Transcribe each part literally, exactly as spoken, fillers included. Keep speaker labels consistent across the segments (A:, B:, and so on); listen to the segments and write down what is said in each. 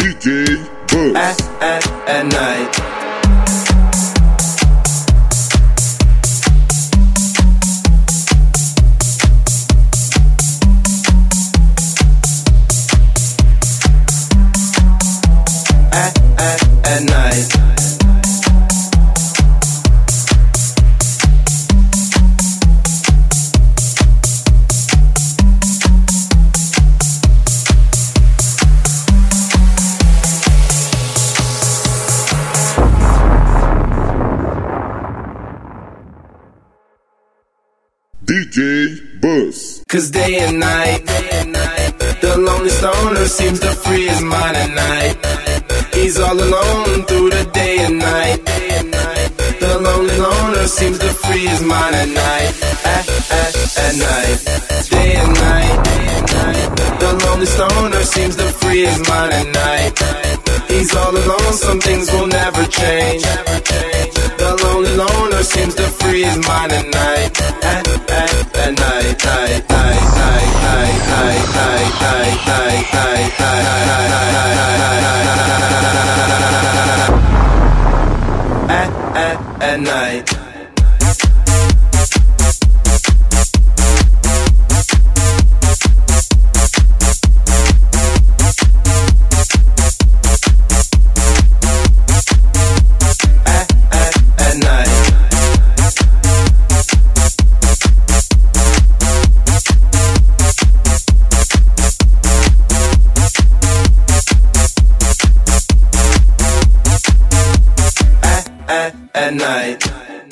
A: D J Buzz.
B: At, at, at night. At, at, at night.
A: D J Buzz.
B: Cause day and night, day and night, the lonely stoner seems to free his mind at night. He's all alone through the day and night. Day and night. The lonely loner seems to free his mind at night. At, at, at night. Day and night, day and night. The lonely stoner seems to free his mind at night. He's all alone, some things will never change. The lonely loner seems to free his mind at night. At, at, at night, night, night, night, night, night, night, night, night, night, night, at, at, at night. At night.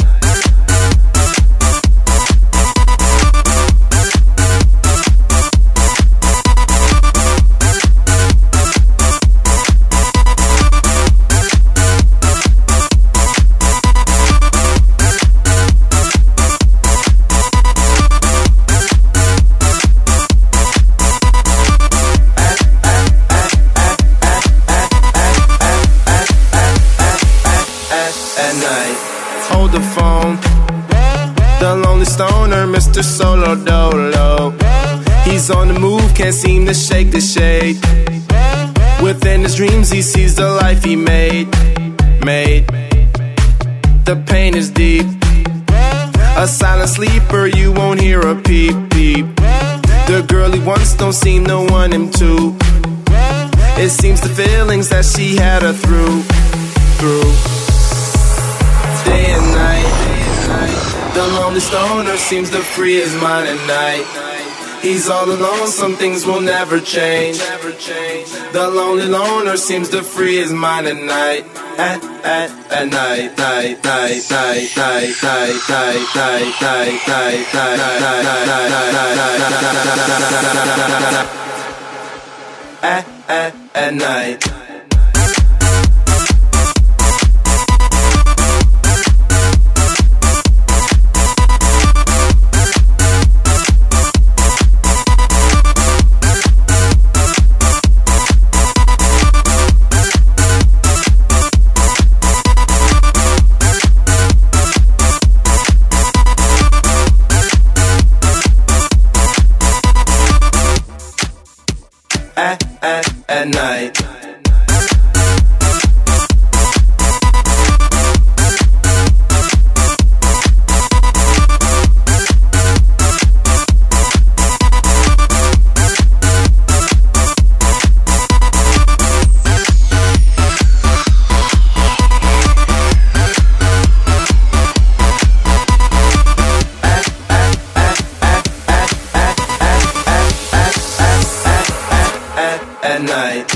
B: Hold the phone. The lonely stoner, Mister Solo Dolo. He's on the move, can't seem to shake the shade. Within his dreams, he sees the life he made. Made. The pain is deep. A silent sleeper, you won't hear a peep peep. The girl he wants don't seem to want him to. It seems the feelings that she had her through. Through. Day and night, day and night. The lonely stoner seems to free his mind at night. He's all alone, some things will never change. The lonely loner seems to free his mind at night. At, at, at night, night, night, night, night, night, night, night, night, night, night, at, at, at night. At, at, at night. At night.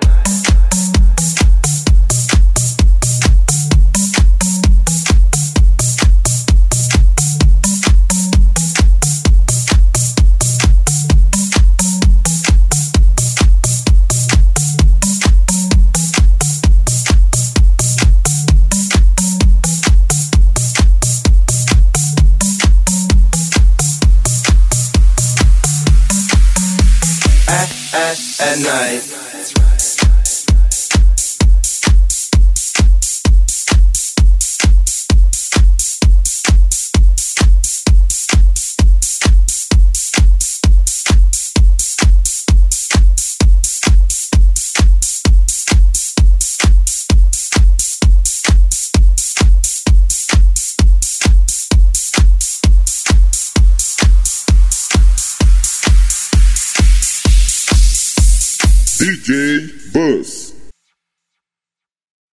B: At, at, at night.
A: D J Buzz.